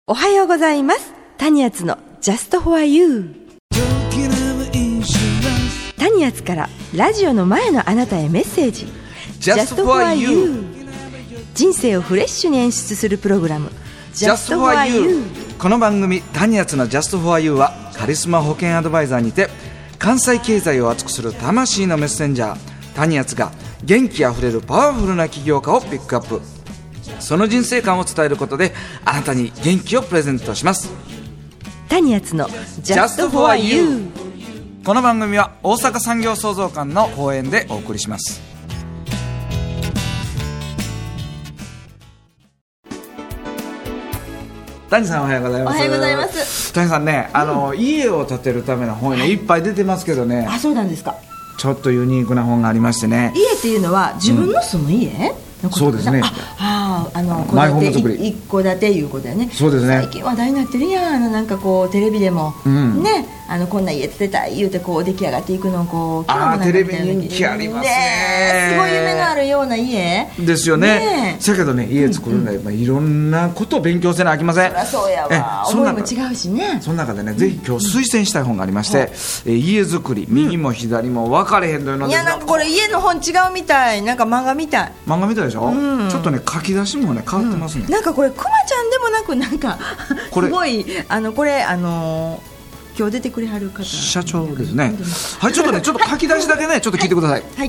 おはようございます。タニアツの Just for You。 タニアツからラジオの前のあなたへメッセージ。 Just for You。 人生をフレッシュに演出するプログラム Just for You。 この番組タニアツの Just for You はカリスマ保険アドバイザーにて関西経済を熱くする魂のメッセンジャータニアツが元気あふれるパワフルな起業家をピックアップ、その人生観を伝えることであなたに元気をプレゼントします。 タニアツの Just for You。 この番組は大阪産業創造館の講演でお送りします。谷さんおはようございます。 おはようございます。 谷さんね、家を建てるための本ね、いっぱい出てますけどね。 あ、そうなんですか。 ちょっとユニークな本がありましてね。 家っていうのは自分の住む家、のことそうですね。 マイホーム作り一戸建ていうことだよね。 そうですね。 最近話題になってるやん。なんかこうテレビでも、ね、こんな家建てたい言うてこう出来上がっていくのをこうテレビ人気ありますね。 すごい夢のあるような家ですよね。だけどね、家作るのはいろんなことを勉強せなあきません。 そりゃそうやわ。思いも違うしね。 その中でね、ぜひ今日推薦したい本がありまして、家作り右も左も分かれへんというので、 いや、なんかこれ家の本違うみたい。なんか漫画みたい。 漫画みたいでしょ。ちょっとね、書き出しもね変わってますね。 なんかこれクマちゃんでもなく、なんかすごいこれ今日出てくれはる方社長ですね。はい、ちょっとね、ちょっと書き出しだけねちょっと聞いてください。 はい。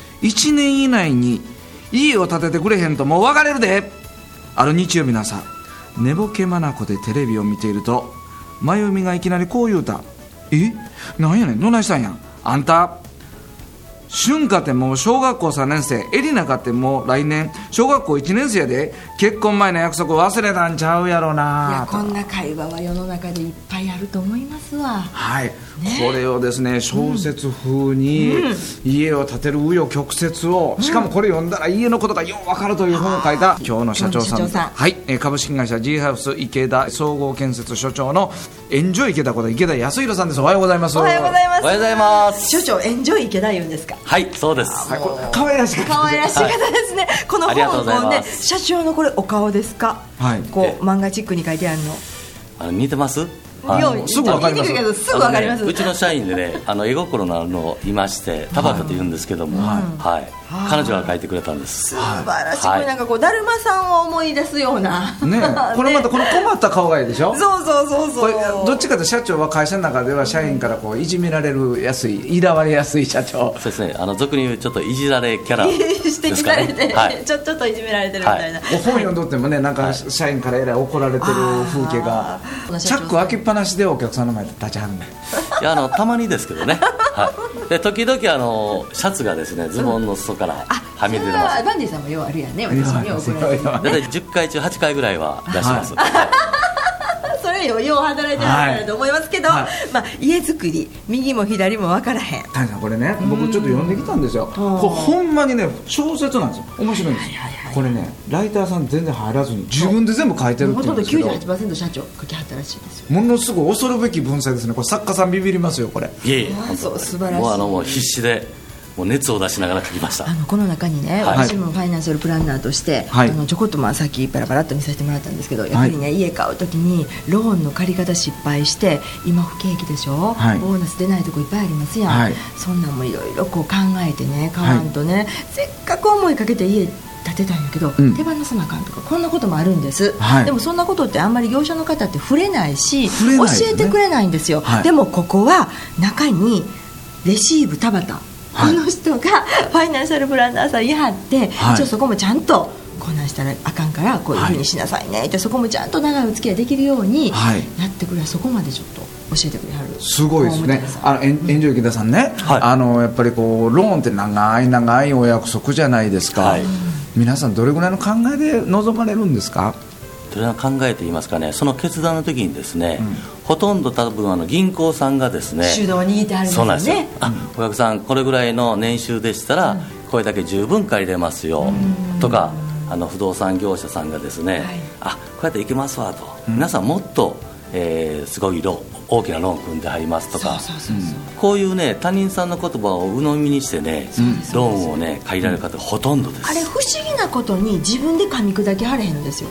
1年以内に家を建ててくれへんともう別れるで。ある日曜日の朝、寝ぼけ眼でテレビを見ていると、真由美がいきなりこう言うた。なんやねん、どないしたんや。あんた俊かってもう小学校3年生、エリナかってもう来年小学校1年生やで。結婚前の約束忘れたんちゃうやろな。 いや、こんな会話は世の中でいっぱいあると思いますわ。 はい、これをですね、小説風に家を建てる紆余曲折を、しかもこれ読んだら家のことがよう分かるという本を書いた今日の社長さん、はい、株式会社 G ハウス池田総合建設所長のエンジョイ池田こと池田康弘さんです。おはようございます。 おはようございます。 おはようございます。 所長、エンジョイ池田言うんですか。 はい、そうです。 はい、これ可愛らしい方ですね。この本をね、社長のこれお顔ですか。 はい、 こう漫画チックに書いてあるの。 似てます？ すぐ分かります。 すぐ分かります。 うちの社員でね、絵心のあるのいまして、田畑と言うんですけども、はい、彼女が書いてくれたんです。 素晴らしい。これなんかこうだるまさんを思い出すようなね。これまたこの困った顔がいいでしょ。 そうこれどっちかと社長は会社の中では社員からこういじめられるやすい、いらわれやすい社長。 そうですね。俗に言うちょっといじられキャラですかね。 指摘されて、はい、ちょっといじめられてるみたいな。 本読んどってもね、なんか社員からえらい怒られてる風景が、チャック開けっぱなしでお客さんの前で立ちはるね。 いや、たまにですけどね。はい。で、時々シャツがですね、ズボンの裾からはみ出てます。 バンディさんもようあるやんね。私もよう怒られてる。 だいたい10回中8回ぐらいは出します。 それよう働いてらっしゃると思いますけど、家作り右も左も分からへん。 谷さん、これね、僕ちょっと読んできたんですよ。これほんまにね、小説なんですよ。面白いんですよ。これね、ライターさん全然入らずに自分で全部書いてるっていうんですけど、 ほとんど 98% 社長書きはったらしいですよ。 ものすごい恐るべき文才ですね。これ作家さんビビりますよ、これ。 いえいえ、 そう素晴らしい。 もう必死でもう熱を出しながら書きました。 この中にね、私もファイナンシャルプランナーとして、ちょこっとさっきバラバラっと見させてもらったんですけど、やっぱりね、家買うときにローンの借り方失敗して今不景気でしょ、ボーナス出ないとこいっぱいありますやん、そんなんもいろいろこう考えてね、買わんとね、せっかく思いかけて家建てたんやけど、手放さなあかんとか、こんなこともあるんです、でもそんなことってあんまり業者の方って触れないし、教えてくれないんですよ、でもここは中にレシーブ田畑、この人がファイナンシャルプランナーさん言い張って、そこもちゃんとこんなんしたらあかんからこういうふうにしなさいねって、そこもちゃんと長いお付き合いできるようにやってくれ、そこまでちょっと教えてくれはる。 すごいですね。エンジョイ池田さんね、やっぱりこうローンって長いお約束じゃないですか、皆さんどれぐらいの考えで臨まれるんですか。 どれが考えていますかね、その決断の時にですね、ほとんど多分銀行さんがですね主導を握ってあるんですよね。そうなんですよ。 お客さんこれぐらいの年収でしたら、これだけ十分借りれますよとか、不動産業者さんがですね、こうやっていけますわと、皆さんもっと、すごい大きなローン組んではりますとか、こういうね他人さんの言葉を鵜呑みにしてね、ローンをね借りられる方がほとんどです。 あれ不思議なことに自分で噛み砕きはれへんのですよ。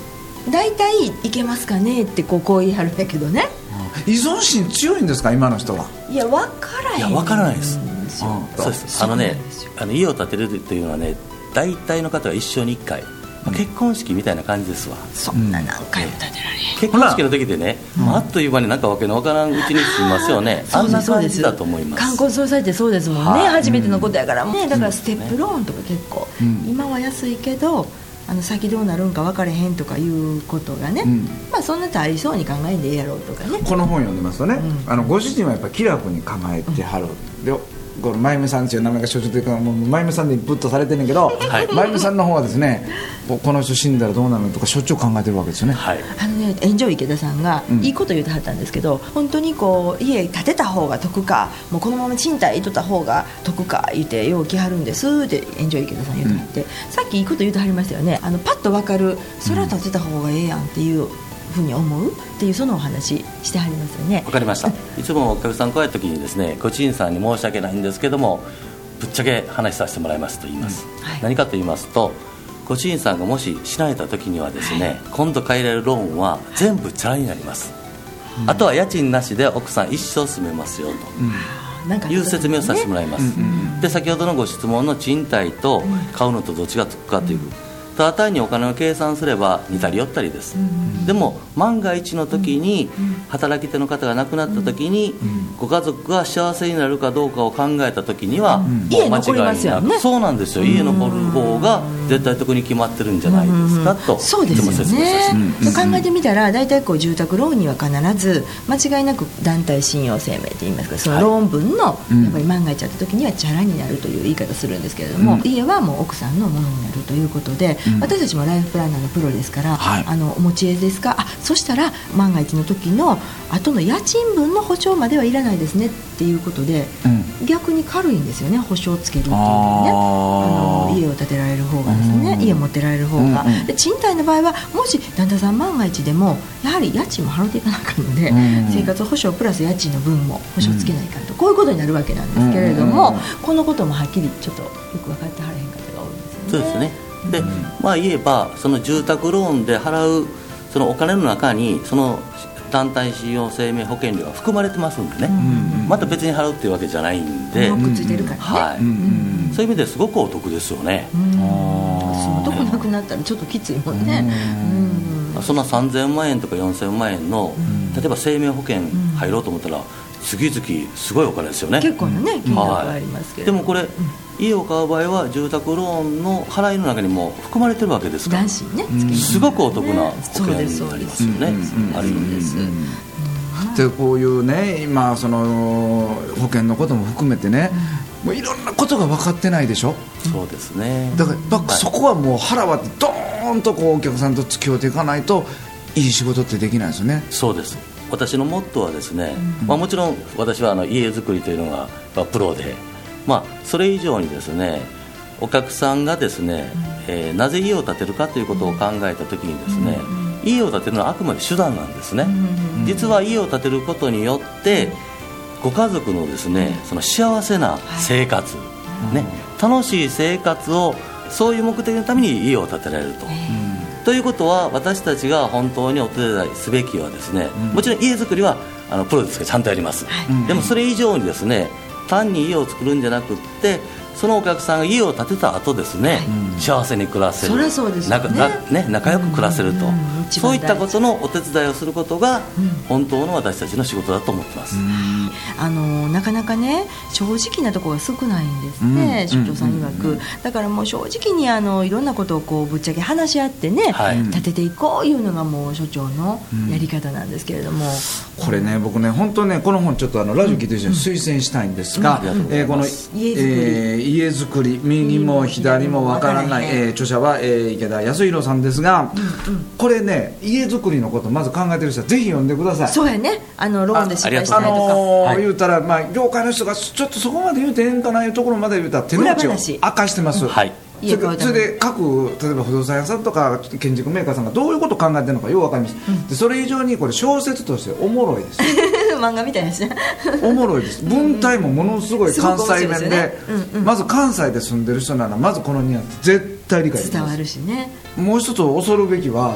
大体いけますかねってこう言い張るんだけどね。 依存心強いんですか今の人は。 いや分からへん。 いや分からないです。 そうです。家を建てるっていうのはね、大体の方は一生に1回、結婚式みたいな感じですわ。 そんな何回も建てられへん。 結婚式の時でね、あっという間になんかわけのわからんうちに済みますよね。あんな感じだと思います。 冠婚葬祭ってそうですもんね、初めてのことやからね。だからステップローンとか結構、今は安いけど先どうなるんか分からへんとかいうことがね、そんなとありそうに考えんでええやろうとかね。 この本読んでますとね、ご主人はやっぱり気楽に構えてはる、このまゆみさんという名前が所長というか、まゆみさんでインプットされてるんだけど、まゆみさんの方はですね、この人死んだらどうなるのとかしょっちゅう考えてるわけですよね。 炎上池田さんがいいこと言ってはったんですけど、本当に家建てた方が得か、もうこのまま賃貸とった方が得か言ってよう来はるんですって炎上池田さん言ってはって、さっきいいこと言ってはりましたよね。パッと分かる、それは建てた方がええやんっていうふうに思うっていう、そのお話してはりますよね。 わかりました。いつもお客さん来られた時にですね、ご主人さんに申し訳ないんですけども、ぶっちゃけ話させてもらいますと言います、何かと言いますと、ご主人さんがもし死なれた時にはですね、今度借りられるローンは全部チャラになります、あとは家賃なしで奥さん一生住めますよと、いう説明をさせてもらいます、で先ほどのご質問の賃貸と買うのとどっちが得かという、ただ単にお金を計算すれば似たり寄ったりです、でも万が一の時に働き手の方が亡くなった時にご家族が幸せになるかどうかを考えた時にはもう間違いなく、そうなんですよ、家残る方が絶対得に決まってるんじゃないですかと、 そうですよね。考えてみたら大体住宅ローンには必ず間違いなく団体信用生命といいますか、そのローン分のやっぱり万が一あった時にはチャラになるという言い方するんですけれども、家はもう奥さんのものになるということで、私たちもライフプランナーのプロですから、お持ち家ですか、そしたら万が一の時の後の家賃分の保証まではいらないですねっていうことで、逆に軽いんですよね、保証つけるっていうのはね。家を建てられる方がですね、家持ってられる方が、で賃貸の場合はもし旦那さん万が一でもやはり家賃も払っていかなあかんので、生活保証プラス家賃の分も保証つけないかんと、こういうことになるわけなんですけれども、このこともはっきりちょっとよく分かってはらへん方が多いんですよね。 そうですね。で言えばその住宅ローンで払うそのお金の中にその団体信用生命保険料が含まれてますんでね、また別に払うっていうわけじゃないんで、 くっついてるからね、 そういう意味ですごくお得ですよね。 そのとこなくなったらちょっときついもんね。 そんな3000万円とか4000万円の、例えば生命保険入ろうと思ったら月々すごいお金ですよね。 結構なね金額はありますけど、 でもこれ、家を買う場合は住宅ローンの払いの中にも含まれてるわけですから、すごくお得な保険になりますよね。ある意味です。 でこういうね、今その保険のことも含めてね、もういろんなことが分かってないでしょ。 そうですね。 だからそこはもう腹割ってドーンとお客さんと付き合っていかないといい仕事ってできないですよね。 そうです。私のモットーはですね、もちろん私は家づくりというのがプロで、それ以上にですね、お客さんがですね、なぜ家を建てるかということを考えたときにですね、家を建てるのはあくまで手段なんですね。実は家を建てることによってご家族のですね、その幸せな生活、楽しい生活を、そういう目的のために家を建てられると。ということは、私たちが本当にお手伝いすべきはですね、もちろん家づくりはプロですからちゃんとやります、でもそれ以上にですね、単に家を作るんじゃなくって、そのお客さんが家を建てた後ですね、幸せに暮らせる、 そりゃそうですよね、 仲良く暮らせると、そういったことのお手伝いをすることが本当の私たちの仕事だと思ってます。 なかなかね、正直なところが少ないんですね、所長さん曰く。だからもう正直にいろんなことをぶっちゃけ話し合ってね、立てていこういうのがもう所長のやり方なんですけれども、 これね、僕ね、本当ね、この本ちょっとラジオ聞いてる人に推薦したいんですが、この家づくり、右も左もわからない、著者は、池田康弘さんですが、これね、家づくりのことまず考えてる人はぜひ読んでください。 そうやね、ローンで失敗しないとか、 言うたら、業界の人がちょっとそこまで言うてええんかないうところまで言うたら手の内を明かしてます。それで各、例えば不動産屋さんとか建築メーカーさんがどういうことを考えてるのかよう分かります、でそれ以上にこれ小説としておもろいです漫画みたいですねおもろいです。文体もものすごい関西弁で、まず関西で住んでる人ならまずこのニュアンス絶対理解できます。 伝わるしね。 もう一つ恐るべきは、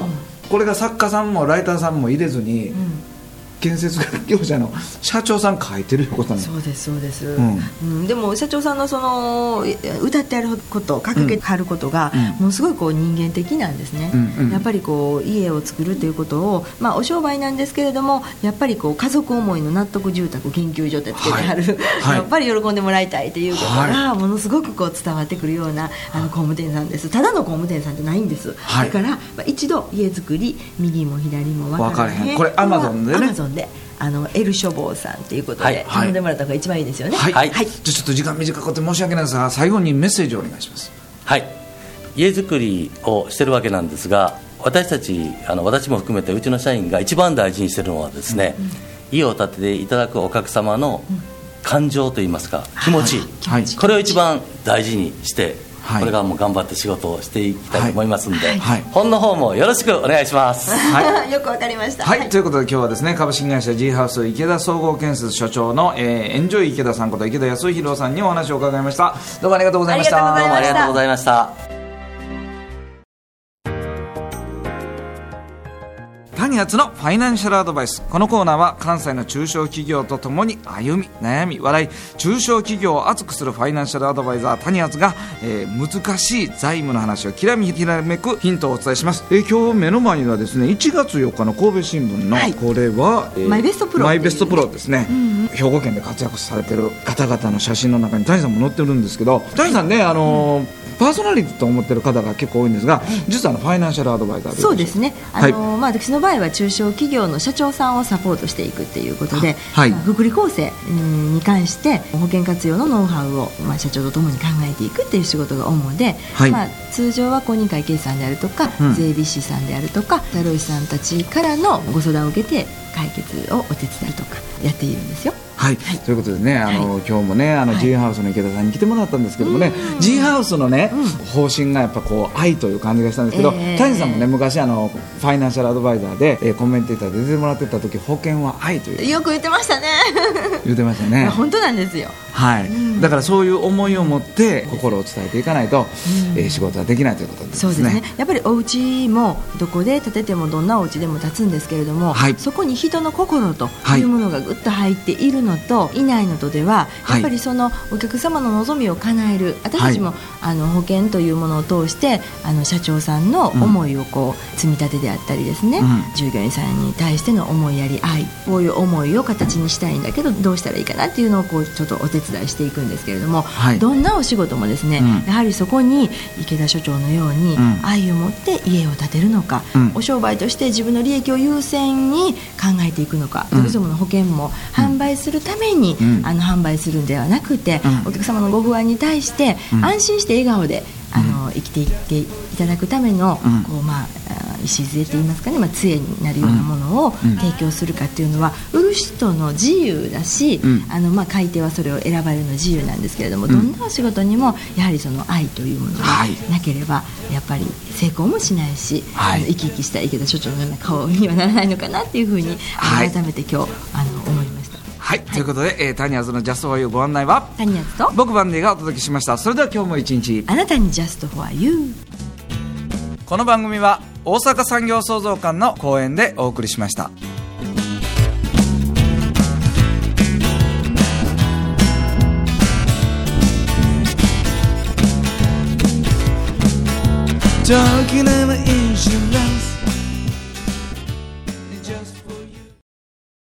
これが作家さんもライターさんも入れずに、建設業者の社長さん書いてることなんです。 そうですそうです、でも社長さんのその歌ってあること掲げてあることが、ものすごいこう人間的なんですね、やっぱりこう家を作るということを、お商売なんですけれども、やっぱりこう家族思いの納得住宅研究所ってつけてある、やっぱり喜んでもらいたいということがものすごくこう伝わってくるような工務店さんです。ただの工務店さんじゃないんです、だから、一度家作り右も左も分からへん、 これアマゾンでね、 エル書房さんということで頼んでもらった方が一番いいですよね。 じゃあちょっと時間短くて申し訳ないですが、最後にメッセージをお願いします。 家づくりをしてるわけなんですが、私たち私も含めてうちの社員が一番大事にしてるのはですね、家を建てていただくお客様の感情といいますか、気持ち、これを一番大事にして、これからも頑張って仕事をしていきたいと思いますので、本の方もよろしくお願いします。 よくわかりました。 ということで今日はですね、株式会社 G ハウス池田総合建設所長の、エンジョイ池田さんこと池田康弘さんにお話を伺いました。どうもありがとうございました。 どうもありがとうございました。 谷厚のファイナンシャルアドバイス。このコーナーは関西の中小企業とともに歩み悩み笑い、中小企業を熱くするファイナンシャルアドバイザー谷厚が、難しい財務の話をきらめくヒントをお伝えします。今日目の前にはですね、1月4日の神戸新聞の、これは、 マイベストプロですね、兵庫県で活躍されてる方々の写真の中に谷さんも載ってるんですけど、谷さんね、パーソナリティと思ってる方が結構多いんですが、実はファイナンシャルアドバイザーで。 そうですね、私の場合は中小企業の社長さんをサポートしていくっていうことで、福利厚生に関して保険活用のノウハウを、社長とともに考えていくっていう仕事が主で、通常は公認会計士さんであるとか、税理士さんであるとか、社労士さんたちからのご相談を受けて解決をお手伝いとかやっているんですよ。 ということでね、今日もね、G ハウスの池田さんに来てもらったんですけどもね、G ハウスのね、方針がやっぱこう愛という感じがしたんですけど、谷さんもね、昔ファイナンシャルアドバイザーで、コメンテーターで出てもらってた時、保険は愛というよく言ってましたね。 言ってましたね。 本当なんですよ。 だからそういう思いを持って心を伝えていかないと、仕事はできないということですね。 そうですね。やっぱりお家もどこで建ててもどんなお家でも建つんですけれども、そこに人の心というものがぐっと入っているのといないのとでは、やっぱりそのお客様の望みを叶える、私たちも保険というものを通して社長さんの思いをこう積み立てであったりですね、従業員さんに対しての思いやり愛、こういう思いを形にしたいんだけどどうしたらいいかなっていうのをこうちょっとお手伝いしていくんですけれども、どんなお仕事もですね、やはりそこに池田所長のように愛を持って家を建てるのか、お商売として自分の利益を優先に考えていくのか、それぞれの保険も販売するために販売するんではなくて、お客様のご不安に対して安心して笑顔で生きていっていただくための礎といいますかね、杖になるようなものを提供するかっていうのは、売る人の自由だし、買い手はそれを選ばれるの自由なんですけれども、どんなお仕事にもやはりその愛というものがなければやっぱり成功もしないし、生き生きした池田所長のような顔にはならないのかなっていうふうに改めて今日思いました。 ということで、谷厚のジャストフォーユーご案内は谷厚と僕バンディがお届けしました。それでは今日も一日あなたにジャストフォーユー。 この番組は大阪産業創造館の講演でお送りしました。Talking about insurance just for